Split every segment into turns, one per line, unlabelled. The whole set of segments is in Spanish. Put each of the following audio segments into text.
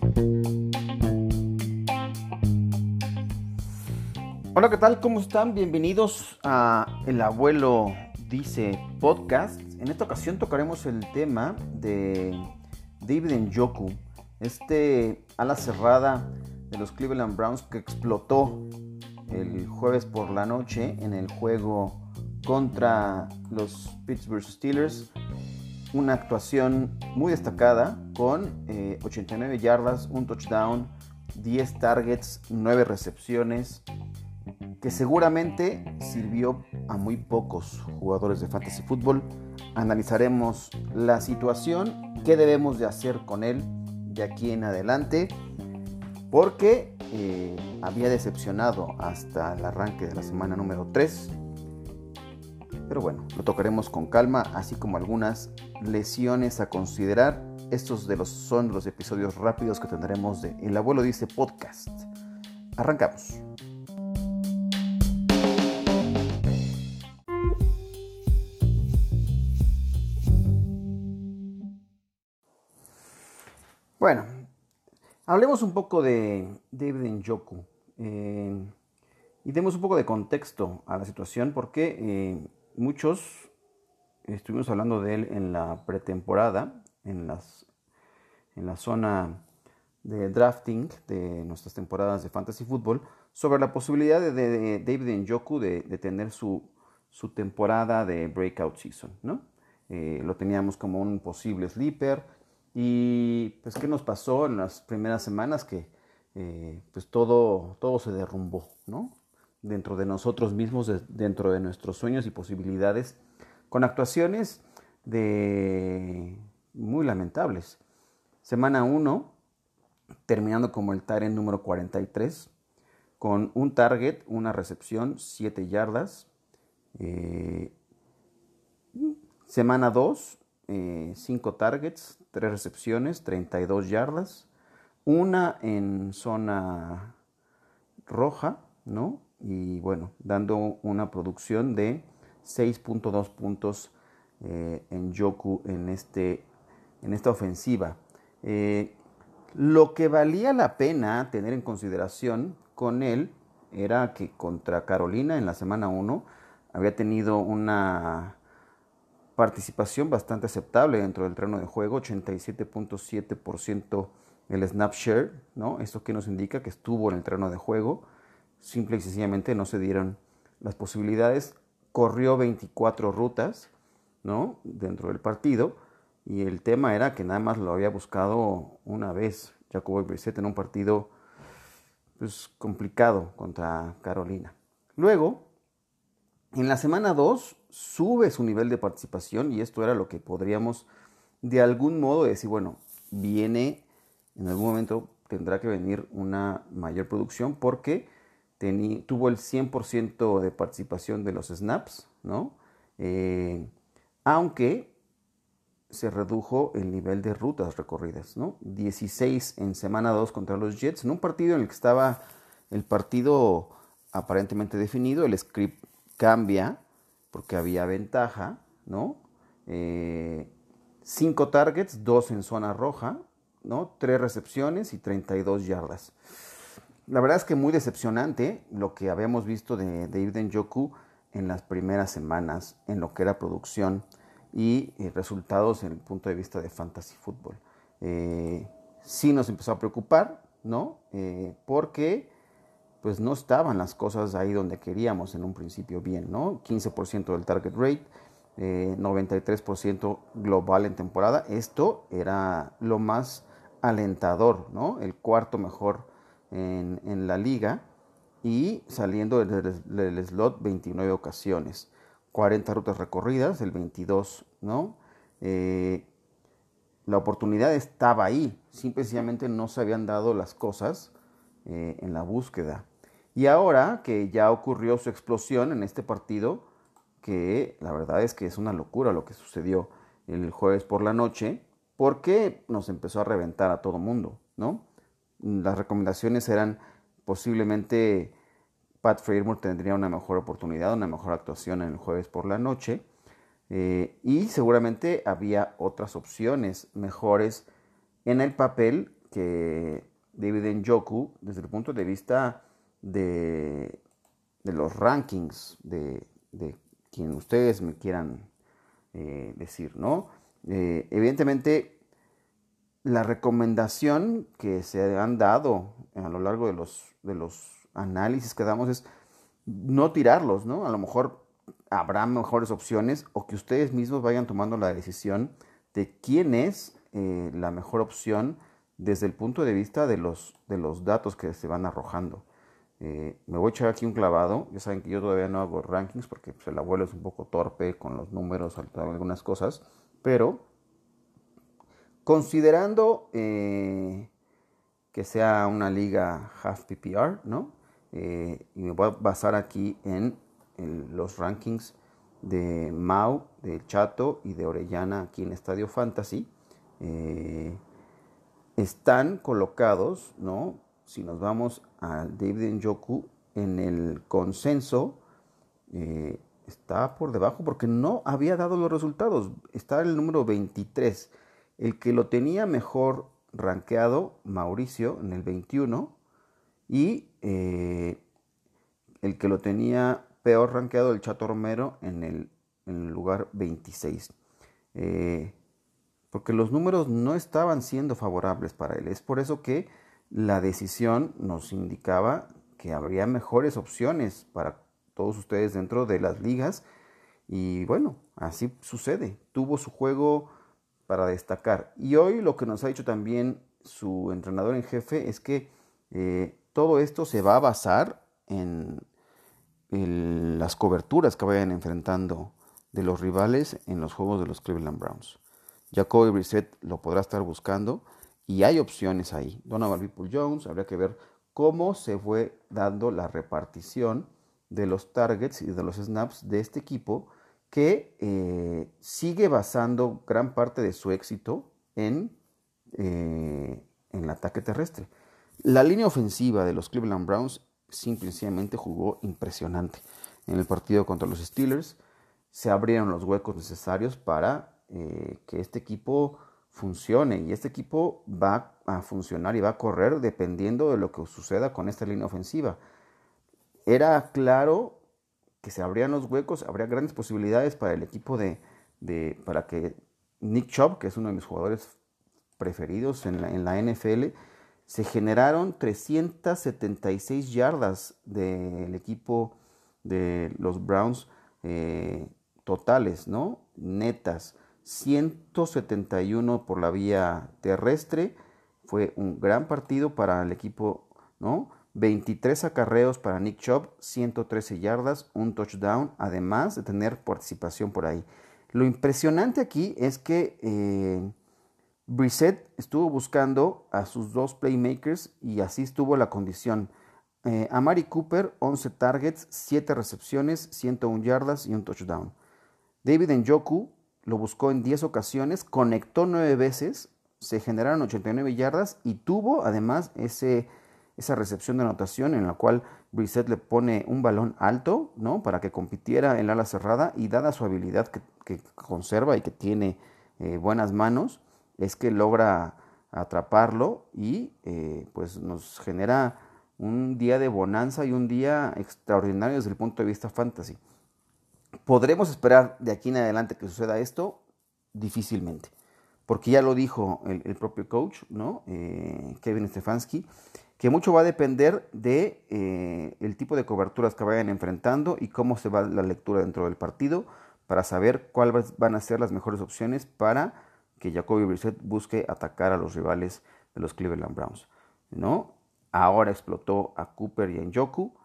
Hola, ¿qué tal? ¿Cómo están? Bienvenidos a El Abuelo Dice Podcast. En esta ocasión tocaremos el tema de David Njoku, este ala cerrada de los Cleveland Browns que explotó el jueves por la noche en el juego contra los Pittsburgh Steelers. Una actuación muy destacada con 89 yardas, un touchdown, 10 targets, 9 recepciones, que seguramente sirvió a muy pocos jugadores de fantasy fútbol. Analizaremos la situación, qué debemos de hacer con él de aquí en adelante, porque había decepcionado hasta el arranque de la semana número 3. Pero bueno, lo tocaremos con calma, así como algunas lesiones a considerar. Estos son los episodios rápidos que tendremos de El Abuelo Dice Podcast. Arrancamos. Bueno, hablemos un poco de David Njoku y demos un poco de contexto a la situación, porque muchos estuvimos hablando de él en la pretemporada, en la zona de drafting de nuestras temporadas de Fantasy Football, sobre la posibilidad de David Njoku de tener su temporada de Breakout Season, ¿no? Lo teníamos como un posible sleeper. Y pues, ¿qué nos pasó en las primeras semanas? Que pues todo se derrumbó, ¿no? Dentro de nosotros mismos, dentro de nuestros sueños y posibilidades, con actuaciones muy lamentables. Semana 1, terminando como el tight end número 43, con un target, una recepción, 7 yardas. Semana 2, 5 targets, 3 recepciones, 32 yardas. Una en zona roja, ¿no? Y bueno, dando una producción de 6.2 puntos en Njoku en esta ofensiva. Lo que valía la pena tener en consideración con él era que contra Carolina en la semana 1 había tenido una participación bastante aceptable dentro del terreno de juego, 87.7% el snap share, ¿no? Esto que nos indica que estuvo en el terreno de juego. Simple y sencillamente no se dieron las posibilidades. Corrió 24 rutas, ¿no?, dentro del partido, y el tema era que nada más lo había buscado una vez Jacoby Brissett en un partido pues complicado contra Carolina. Luego, en la semana 2 sube su nivel de participación, y esto era lo que podríamos de algún modo decir, bueno, en algún momento tendrá que venir una mayor producción, porque tuvo el 100% de participación de los snaps, ¿no? Aunque se redujo el nivel de rutas recorridas, ¿no? 16 en semana 2 contra los Jets, en un partido en el que estaba el partido aparentemente definido. El script cambia porque había ventaja, ¿no? 5 targets, 2 en zona roja, ¿no? 3 recepciones y 32 yardas. La verdad es que muy decepcionante lo que habíamos visto de David Njoku en las primeras semanas, en lo que era producción y resultados en el punto de vista de fantasy fútbol. Sí nos empezó a preocupar, ¿no? Porque pues no estaban las cosas ahí donde queríamos en un principio bien, ¿no? 15% del target rate, 93% global en temporada. Esto era lo más alentador, ¿no? El cuarto mejor en la liga, y saliendo del slot 29 ocasiones, 40 rutas recorridas, el 22, ¿no? La oportunidad estaba ahí, simplemente no se habían dado las cosas en la búsqueda. Y ahora que ya ocurrió su explosión en este partido, que la verdad es que es una locura lo que sucedió el jueves por la noche, porque nos empezó a reventar a todo mundo, ¿no? Las recomendaciones eran posiblemente Pat Frymore tendría una mejor oportunidad, una mejor actuación en el jueves por la noche, y seguramente había otras opciones mejores en el papel que David Njoku, desde el punto de vista de los rankings, de quien ustedes me quieran decir, ¿no? Evidentemente, la recomendación que se han dado a lo largo de los análisis que damos es no tirarlos, ¿no? A lo mejor habrá mejores opciones o que ustedes mismos vayan tomando la decisión de quién es la mejor opción desde el punto de vista de los datos que se van arrojando. Me voy a echar aquí un clavado. Ya saben que yo todavía no hago rankings porque pues, el abuelo es un poco torpe con los números, algunas cosas, pero considerando que sea una liga half PPR, ¿no? Y me voy a basar aquí en los rankings de Mau, de Chato y de Orellana aquí en Estadio Fantasy. Están colocados, ¿no? Si nos vamos a David Njoku en el consenso, está por debajo porque no había dado los resultados. Está el número 23. El que lo tenía mejor rankeado, Mauricio, en el 21. Y el que lo tenía peor rankeado, el Chato Romero, en el lugar 26. Porque los números no estaban siendo favorables para él. Es por eso que la decisión nos indicaba que habría mejores opciones para todos ustedes dentro de las ligas. Y bueno, así sucede. Tuvo su juego para destacar. Y hoy lo que nos ha dicho también su entrenador en jefe es que todo esto se va a basar en las coberturas que vayan enfrentando de los rivales en los juegos de los Cleveland Browns. Jacoby Brissett lo podrá estar buscando y hay opciones ahí. Donovan Peoples-Jones, habría que ver cómo se fue dando la repartición de los targets y de los snaps de este equipo que sigue basando gran parte de su éxito en el ataque terrestre. La línea ofensiva de los Cleveland Browns simplemente jugó impresionante. En el partido contra los Steelers se abrieron los huecos necesarios para que este equipo funcione, y este equipo va a funcionar y va a correr dependiendo de lo que suceda con esta línea ofensiva. Era claro que se abrían los huecos, habría grandes posibilidades para el equipo para que Nick Chubb, que es uno de mis jugadores preferidos en la NFL, se generaron 376 yardas del equipo de los Browns totales, ¿no? Netas. 171 por la vía terrestre. Fue un gran partido para el equipo, ¿no? 23 acarreos para Nick Chubb, 113 yardas, un touchdown, además de tener participación por ahí. Lo impresionante aquí es que Brissett estuvo buscando a sus dos playmakers y así estuvo la condición. Amari Cooper, 11 targets, 7 recepciones, 101 yardas y un touchdown. David Njoku lo buscó en 10 ocasiones, conectó 9 veces, se generaron 89 yardas y tuvo además esa recepción de anotación en la cual Brissett le pone un balón alto, ¿no? Para que compitiera en la ala cerrada, y dada su habilidad que conserva y que tiene buenas manos, es que logra atraparlo y pues nos genera un día de bonanza y un día extraordinario desde el punto de vista fantasy. ¿Podremos esperar de aquí en adelante que suceda esto? Difícilmente, porque ya lo dijo el propio coach, ¿no? Kevin Stefanski, que mucho va a depender de el tipo de coberturas que vayan enfrentando y cómo se va la lectura dentro del partido para saber cuáles van a ser las mejores opciones para que Jacoby Brissett busque atacar a los rivales de los Cleveland Browns, ¿no? Ahora explotó a Cooper y a Njoku.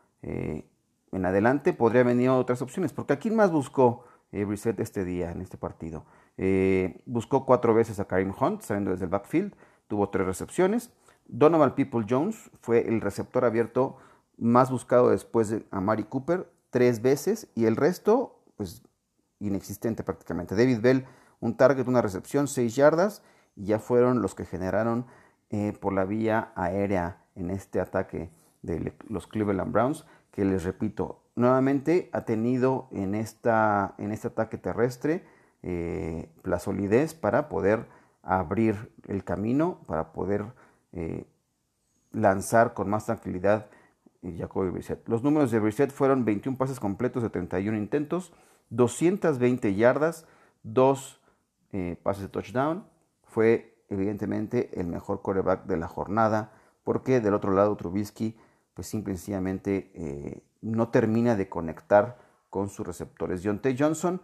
En adelante podría venir otras opciones, porque ¿a quién más buscó Brissett este día en este partido? Buscó 4 veces a Kareem Hunt saliendo desde el backfield, tuvo 3 recepciones. Donovan Peoples-Jones fue el receptor abierto más buscado después de Amari Cooper, 3 veces, y el resto, pues, inexistente prácticamente. David Bell, un target, una recepción, 6 yardas, y ya fueron los que generaron por la vía aérea en este ataque de los Cleveland Browns, que les repito, nuevamente ha tenido en este ataque terrestre la solidez para poder abrir el camino, para poder lanzar con más tranquilidad Jacoby Brissett. Los números de Brissett fueron 21 pases completos de 31 intentos, 220 yardas, 2 pases de touchdown. Fue evidentemente el mejor quarterback de la jornada, porque del otro lado Trubisky pues simple y sencillamente no termina de conectar con sus receptores. Diontae Johnson,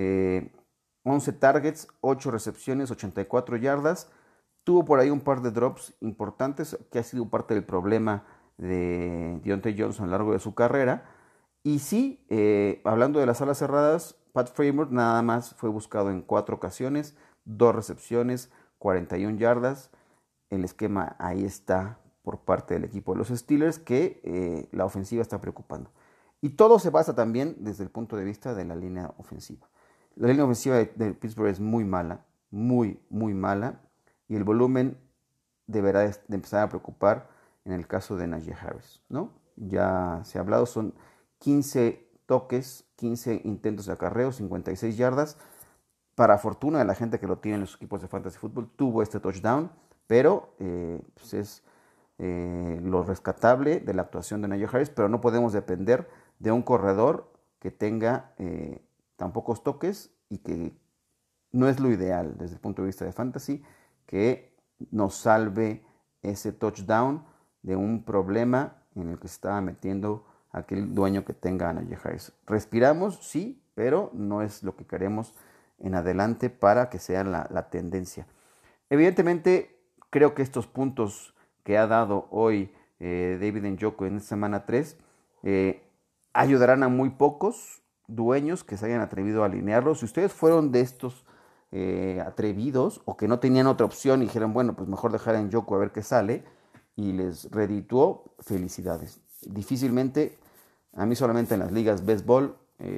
11 targets, 8 recepciones, 84 yardas. Tuvo por ahí un par de drops importantes, que ha sido parte del problema de Diontae Johnson a lo largo de su carrera. Y sí, hablando de las alas cerradas, Pat Freiermuth nada más fue buscado en 4 ocasiones, 2 recepciones, 41 yardas. El esquema ahí está por parte del equipo de los Steelers, que la ofensiva está preocupando. Y todo se basa también desde el punto de vista de la línea ofensiva. La línea ofensiva de Pittsburgh es muy mala, muy mala, y el volumen deberá de empezar a preocupar en el caso de Najee Harris, ¿no? Ya se ha hablado, son 15 toques, 15 intentos de acarreo, 56 yardas. Para fortuna de la gente que lo tiene en los equipos de fantasy fútbol, tuvo este touchdown, pero pues es lo rescatable de la actuación de Najee Harris, pero no podemos depender de un corredor que tenga tan pocos toques y que no es lo ideal desde el punto de vista de fantasy, que nos salve ese touchdown de un problema en el que se estaba metiendo aquel dueño que tenga a Najee Harris. Respiramos, sí, pero no es lo que queremos en adelante para que sea la tendencia. Evidentemente, creo que estos puntos que ha dado hoy David Njoku en esta semana 3 ayudarán a muy pocos dueños que se hayan atrevido a alinearlos. Si ustedes fueron de estos atrevidos o que no tenían otra opción y dijeron, bueno, pues mejor dejar a Njoku a ver qué sale, y les redituó, felicidades. Difícilmente, a mí solamente en las ligas béisbol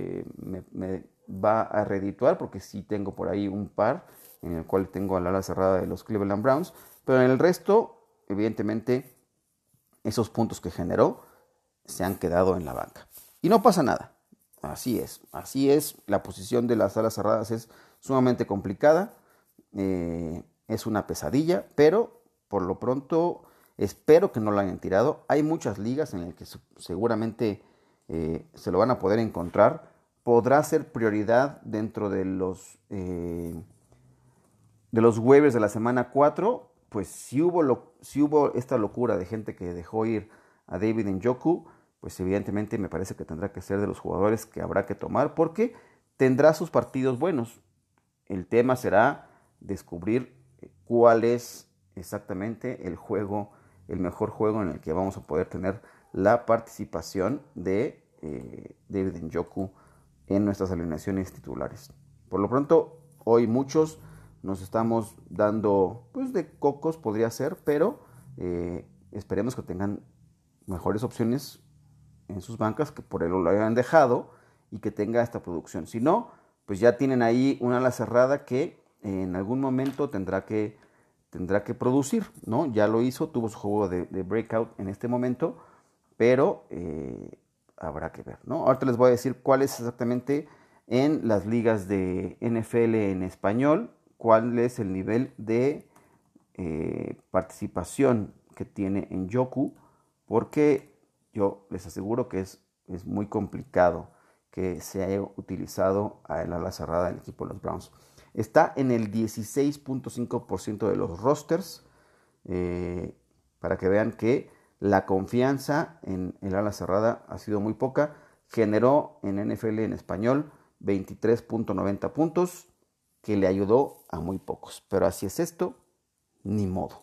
me va a redituar, porque sí tengo por ahí un par en el cual tengo al ala cerrada de los Cleveland Browns, pero en el resto, evidentemente, esos puntos que generó se han quedado en la banca. Y no pasa nada, así es, la posición de las alas cerradas es sumamente complicada, es una pesadilla, pero por lo pronto espero que no lo hayan tirado. Hay muchas ligas en las que seguramente se lo van a poder encontrar. Podrá ser prioridad dentro de los waivers de la semana 4. Pues si hubo esta locura de gente que dejó ir a David Njoku, pues evidentemente me parece que tendrá que ser de los jugadores que habrá que tomar, porque tendrá sus partidos buenos. El tema será descubrir cuál es exactamente el mejor juego en el que vamos a poder tener la participación de David Njoku en nuestras alineaciones titulares. Por lo pronto, hoy muchos nos estamos dando pues de cocos, podría ser, pero esperemos que tengan mejores opciones en sus bancas, que por él lo hayan dejado y que tenga esta producción. Si no, pues ya tienen ahí una ala cerrada que en algún momento tendrá que producir, ¿no? Ya lo hizo, tuvo su juego de breakout en este momento, pero habrá que ver, ¿no? Ahorita les voy a decir cuál es exactamente en las ligas de NFL en español, cuál es el nivel de participación que tiene Njoku, porque yo les aseguro que es muy complicado que se haya utilizado a el ala cerrada del equipo de los Browns. Está en el 16.5% de los rosters, para que vean que la confianza en el ala cerrada ha sido muy poca. Generó en NFL en español 23.90 puntos, que le ayudó a muy pocos. Pero así es esto, ni modo.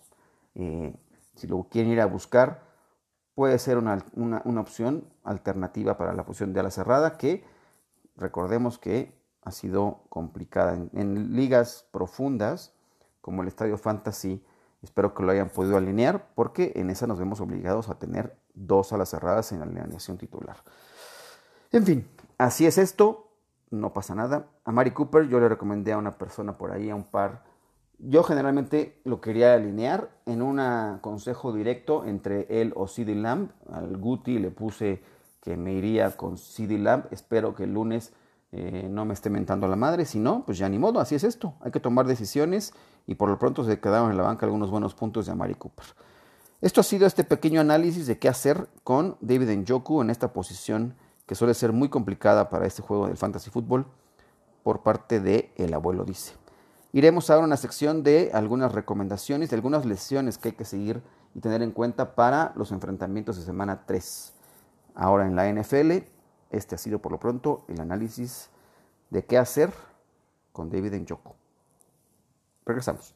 Si lo quieren ir a buscar, puede ser una opción alternativa para la posición de ala cerrada, que recordemos que ha sido complicada en ligas profundas como el Estadio Fantasy. Espero que lo hayan podido alinear, porque en esa nos vemos obligados a tener 2 alas cerradas en la alineación titular. En fin, así es esto, no pasa nada. A Mari Cooper yo le recomendé a una persona por ahí, a un par. Yo generalmente lo quería alinear en un consejo directo entre él o CeeDee Lamb. Al Guti le puse que me iría con CeeDee Lamb. Espero que el lunes no me esté mentando a la madre. Si no, pues ya ni modo, así es esto. Hay que tomar decisiones y por lo pronto se quedaron en la banca algunos buenos puntos de Amari Cooper. Esto ha sido este pequeño análisis de qué hacer con David Njoku en esta posición que suele ser muy complicada para este juego del Fantasy Football por parte de El Abuelo Dice. Iremos ahora a una sección de algunas recomendaciones, de algunas lesiones que hay que seguir y tener en cuenta para los enfrentamientos de semana 3. Ahora en la NFL, este ha sido por lo pronto el análisis de qué hacer con David Njoku. Regresamos.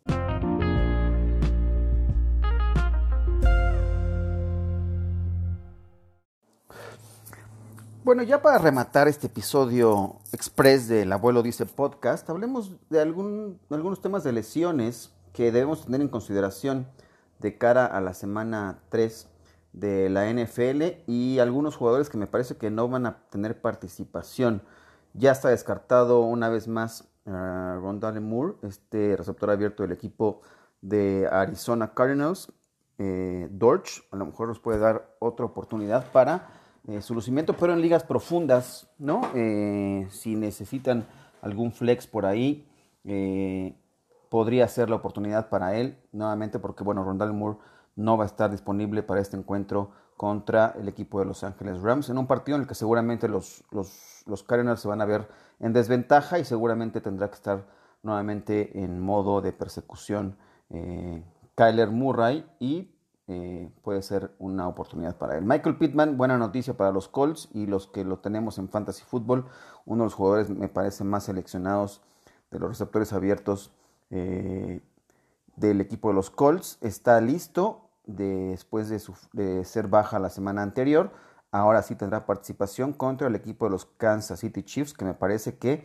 Bueno, ya para rematar este episodio express del Abuelo Dice Podcast, hablemos de algunos temas de lesiones que debemos tener en consideración de cara a la semana 3 de la NFL y algunos jugadores que me parece que no van a tener participación. Ya está descartado una vez más Rondale Moore, este receptor abierto del equipo de Arizona Cardinals. Dortch a lo mejor nos puede dar otra oportunidad para su lucimiento, pero en ligas profundas, ¿no? Si necesitan algún flex por ahí, podría ser la oportunidad para él, nuevamente porque, bueno, Rondale Moore no va a estar disponible para este encuentro contra el equipo de Los Ángeles Rams, en un partido en el que seguramente los Cardinals se van a ver en desventaja y seguramente tendrá que estar nuevamente en modo de persecución Kyler Murray y puede ser una oportunidad para él. Michael Pittman, buena noticia para los Colts y los que lo tenemos en Fantasy Football, uno de los jugadores me parece más seleccionados de los receptores abiertos del equipo de los Colts, está listo después de ser baja la semana anterior. Ahora sí tendrá participación contra el equipo de los Kansas City Chiefs, que me parece que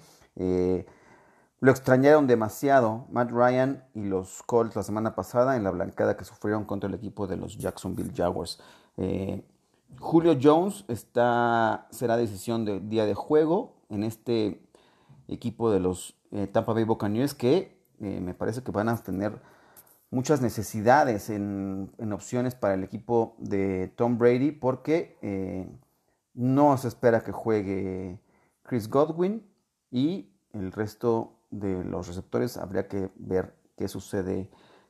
lo extrañaron demasiado Matt Ryan y los Colts la semana pasada en la blancada que sufrieron contra el equipo de los Jacksonville Jaguars. Julio Jones será decisión de día de juego en este equipo de los Tampa Bay Buccaneers que me parece que van a tener muchas necesidades en opciones para el equipo de Tom Brady porque no se espera que juegue Chris Godwin y el resto de los receptores habría que ver qué sucede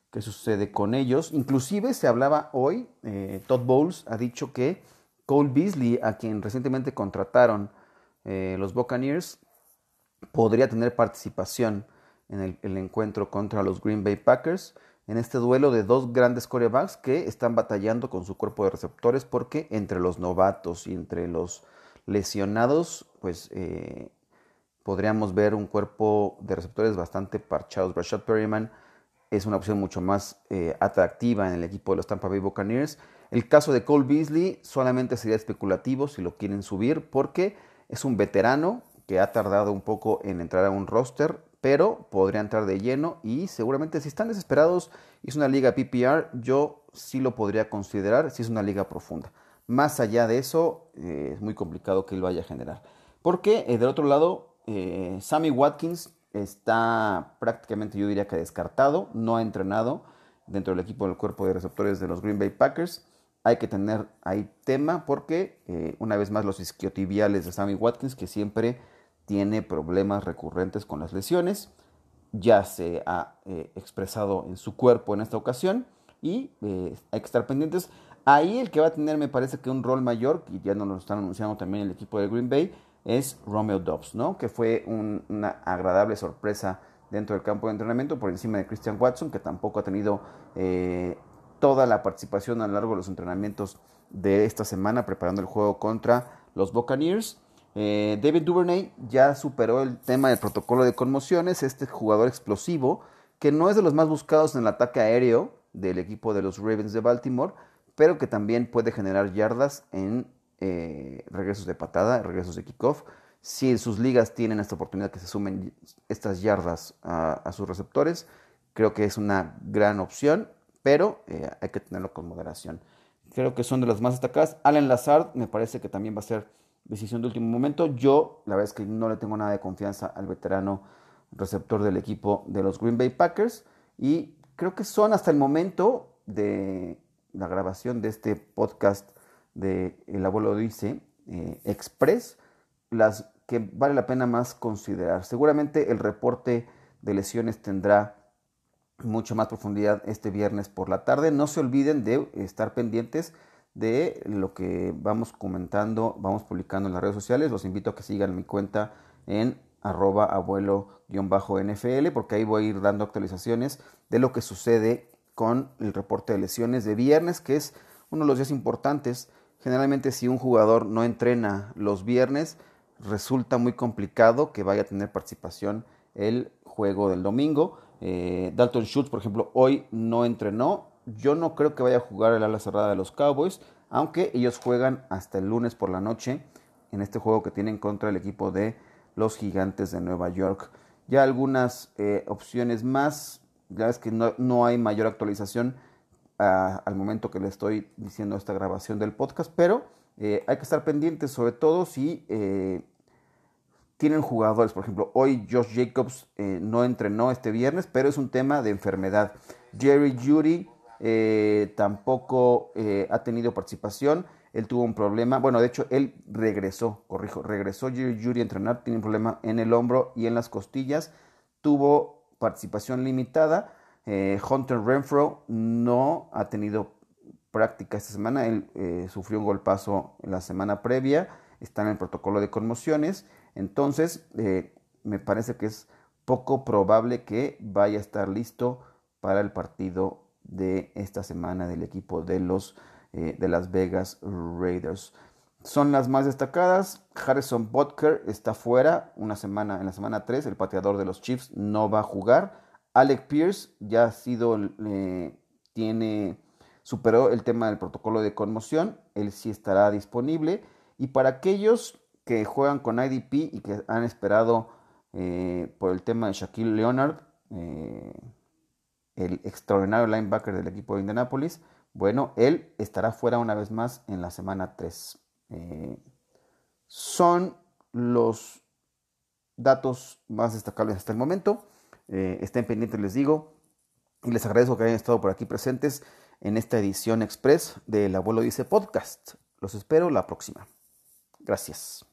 con ellos. Inclusive se hablaba hoy, Todd Bowles ha dicho que Cole Beasley, a quien recientemente contrataron los Buccaneers, podría tener participación en el encuentro contra los Green Bay Packers, en este duelo de dos grandes quarterbacks que están batallando con su cuerpo de receptores porque entre los novatos y entre los lesionados, pues podríamos ver un cuerpo de receptores bastante parchados. Rashad Perryman es una opción mucho más atractiva en el equipo de los Tampa Bay Buccaneers. El caso de Cole Beasley solamente sería especulativo si lo quieren subir porque es un veterano que ha tardado un poco en entrar a un roster, pero podría entrar de lleno y seguramente si están desesperados y es una liga PPR, yo sí lo podría considerar si es una liga profunda. Más allá de eso, es muy complicado que él vaya a generar. Porque del otro lado, Sammy Watkins está prácticamente, yo diría que descartado, no ha entrenado dentro del equipo del cuerpo de receptores de los Green Bay Packers. Hay que tener ahí tema porque una vez más los isquiotibiales de Sammy Watkins, que siempre tiene problemas recurrentes con las lesiones, ya se ha expresado en su cuerpo en esta ocasión y hay que estar pendientes. Ahí el que va a tener me parece que un rol mayor, y ya nos lo están anunciando también el equipo de Green Bay, es Romeo Doubs, ¿no? Que fue una agradable sorpresa dentro del campo de entrenamiento por encima de Christian Watson, que tampoco ha tenido toda la participación a lo largo de los entrenamientos de esta semana preparando el juego contra los Buccaneers. David Duvernay ya superó el tema del protocolo de conmociones, este jugador explosivo que no es de los más buscados en el ataque aéreo del equipo de los Ravens de Baltimore, pero que también puede generar yardas en regresos de patada, regresos de kickoff. Si sus ligas tienen esta oportunidad que se sumen estas yardas a sus receptores, creo que es una gran opción, pero hay que tenerlo con moderación. Creo que son de las más destacadas. Allen Lazard me parece que también va a ser decisión de último momento. Yo, la verdad es que no le tengo nada de confianza al veterano receptor del equipo de los Green Bay Packers. Y creo que son hasta el momento de la grabación de este podcast de El Abuelo Dice Express, las que vale la pena más considerar. Seguramente el reporte de lesiones tendrá mucha más profundidad este viernes por la tarde. No se olviden de estar pendientes de lo que vamos comentando, vamos publicando en las redes sociales. Los invito a que sigan mi cuenta en @abuelo_NFL, porque ahí voy a ir dando actualizaciones de lo que sucede con el reporte de lesiones de viernes, que es uno de los días importantes. Generalmente, si un jugador no entrena los viernes, resulta muy complicado que vaya a tener participación el juego del domingo. Dalton Schultz, por ejemplo, hoy no entrenó. Yo no creo que vaya a jugar el ala cerrada de los Cowboys, aunque ellos juegan hasta el lunes por la noche en este juego que tienen contra el equipo de los Gigantes de Nueva York. Ya algunas opciones más, ya es que no hay mayor actualización al momento que le estoy diciendo esta grabación del podcast, pero hay que estar pendientes, sobre todo si tienen jugadores. Por ejemplo, hoy Josh Jacobs no entrenó este viernes, pero es un tema de enfermedad. Jerry Jeudy tampoco ha tenido participación. Él tuvo un problema, bueno, de hecho él regresó Jerry Jeudy a entrenar, tiene un problema en el hombro y en las costillas, tuvo participación limitada. Hunter Renfrow no ha tenido práctica esta semana, él sufrió un golpazo en la semana previa, está en el protocolo de conmociones, entonces me parece que es poco probable que vaya a estar listo para el partido de esta semana del equipo de Las Vegas Raiders. Son las más destacadas. Harrison Butker está fuera en la semana 3, el pateador de los Chiefs no va a jugar. Alec Pierce ya ha sido, superó el tema del protocolo de conmoción, él sí estará disponible. Y para aquellos que juegan con IDP y que han esperado por el tema de Shaquille Leonard, el extraordinario linebacker del equipo de Indianapolis, bueno, él estará fuera una vez más en la semana 3. Son los datos más destacables hasta el momento. Estén pendientes, les digo, y les agradezco que hayan estado por aquí presentes en esta edición express del Abuelo Dice Podcast. Los espero la próxima. Gracias.